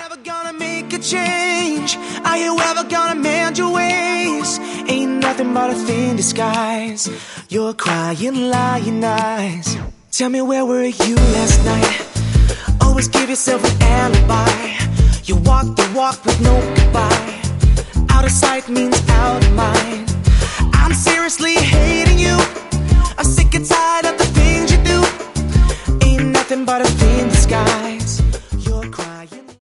ever gonna make a change? Are you ever gonna mend your ways? Ain't nothing but a thin disguise. Your crying, lying eyes. Tell me, where were you last night? Always give yourself an alibi. You walk the walk with no goodbye. Out of sight means out of mind. I'm seriously hating